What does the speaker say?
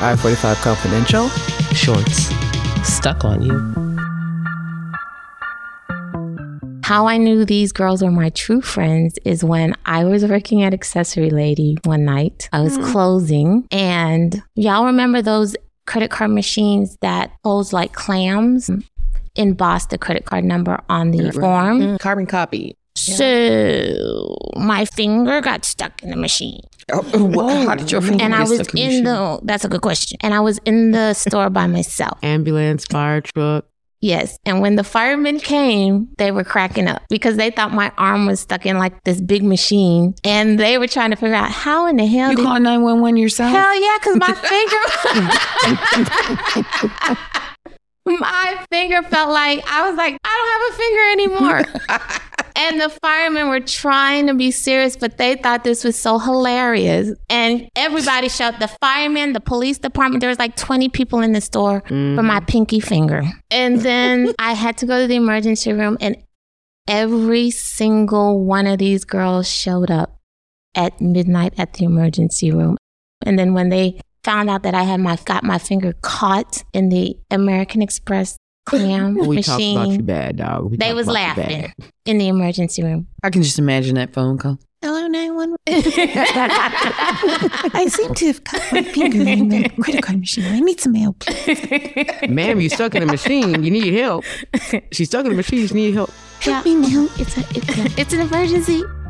I-45 Confidential. Shorts. Stuck on you. How I knew these girls were my true friends is when I was working at Accessory Lady one night. I was closing, and y'all remember those credit card machines that close like clams? Embossed the credit card number on the form. Carbon copy. So my finger got stuck in the machine. How did your finger And I get was stuck in the in machine? that's a good question. And I was in the store by myself. Ambulance, fire truck. Yes. And when the firemen came, they were cracking up because they thought my arm was stuck in like this big machine. And they were trying to figure out how in the hell You call 911 yourself? Hell yeah, because my finger... my finger felt like... I was like, I don't have a finger anymore. And the firemen were trying to be serious, but they thought this was so hilarious. And everybody shouted, the firemen, the police department, there was like 20 people in the store for my pinky finger. And then I had to go to the emergency room, and every single one of these girls showed up at midnight at the emergency room. And then when they found out that I had got my finger caught in the American Express clam We machine, talked about you bad, dog. they was laughing in the emergency room. I can just imagine that phone call. Hello, 911. I seem to have cut my finger in the credit card machine. I need some help. Ma'am, you stuck in a machine. You need help. She's stuck in a machine. She need help. Help me now. It's an emergency.